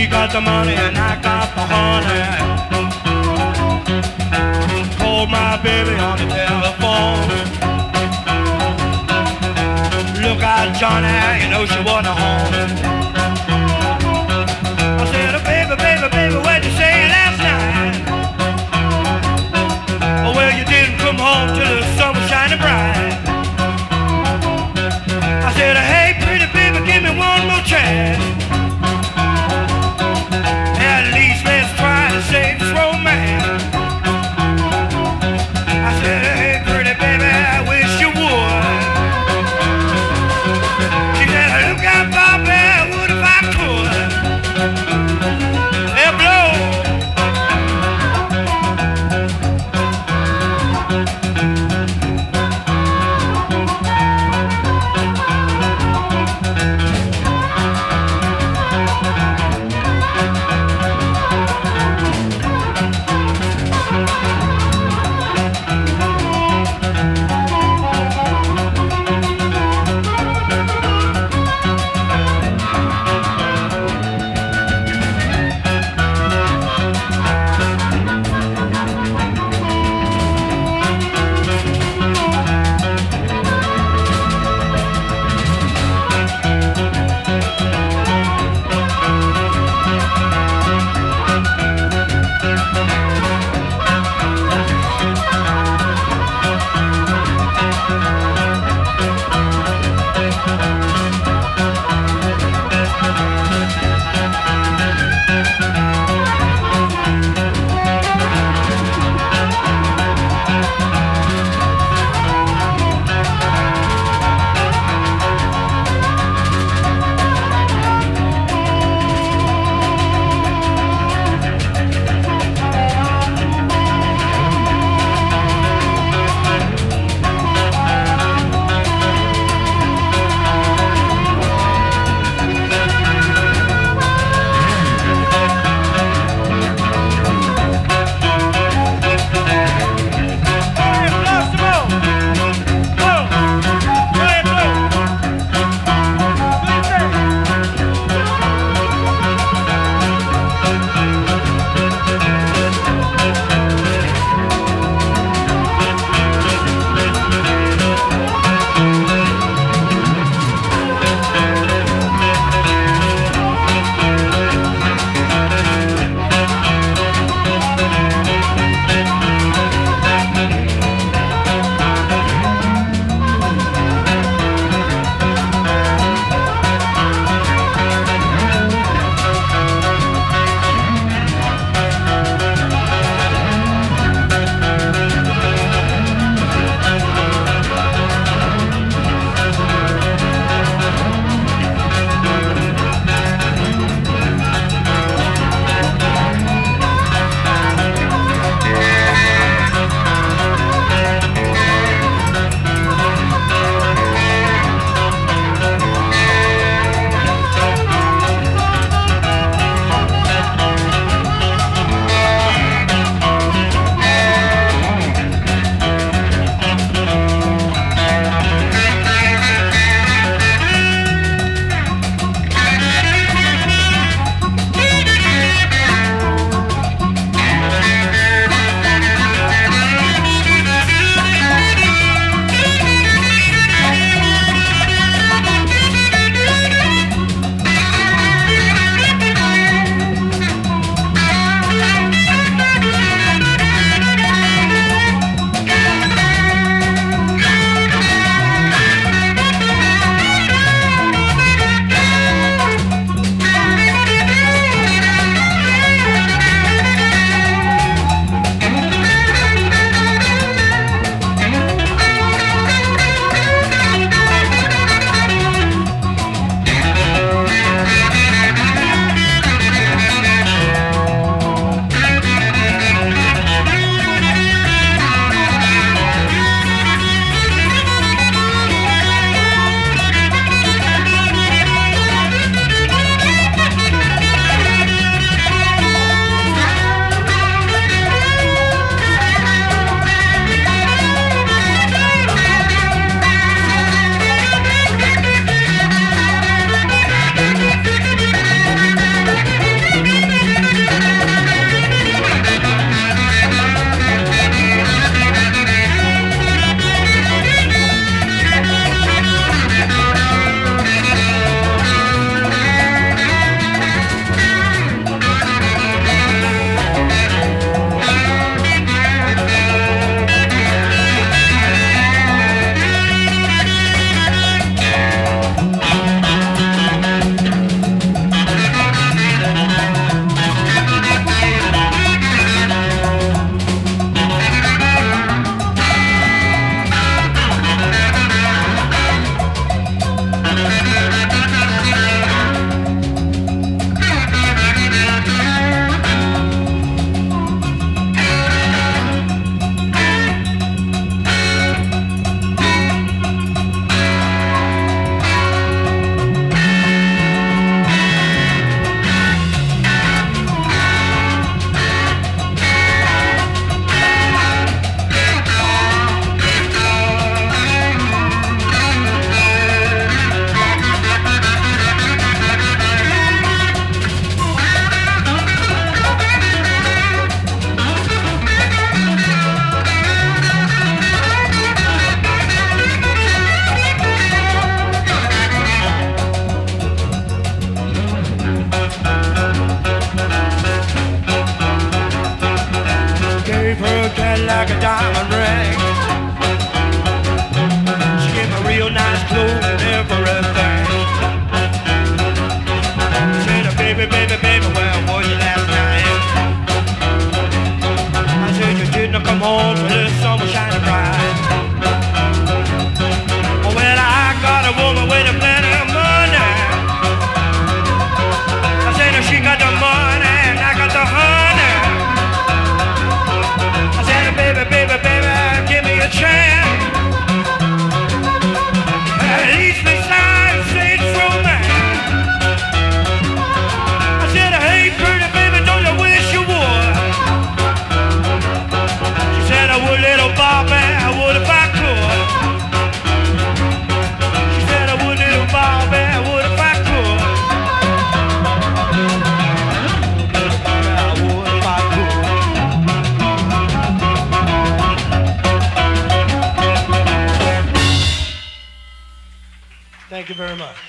got the money and I got the honey. Called my baby on the telephone. Look out, Johnny, you know she wasn't home. I said, oh, baby, baby, baby, what'd you say last night? Oh, well, you didn't come home till the sun was shining bright. I said, hey, pretty baby, give me one more chance. At least let's try to save this romance. I said, hey, pretty baby, I wish you would. She said, look out, Bobby, what if I could? like a diamond ring. She gave me real nice clothes and everything. She said, baby, baby, baby, where were you last night? I said, you didn't come home till the sun was shining bright. Well, I got a woman with a plenty of money. I said, she got the money and I got the honey. I said, baby, baby, baby, give me a chance. At least besides, say it's romance. I said, hey, pretty baby, don't you wish you would? She said, I would, little Bobby, I would if I could. She said, I would, little Bobby, I would if I could. Little Bobby, I would if I could. Thank you very much.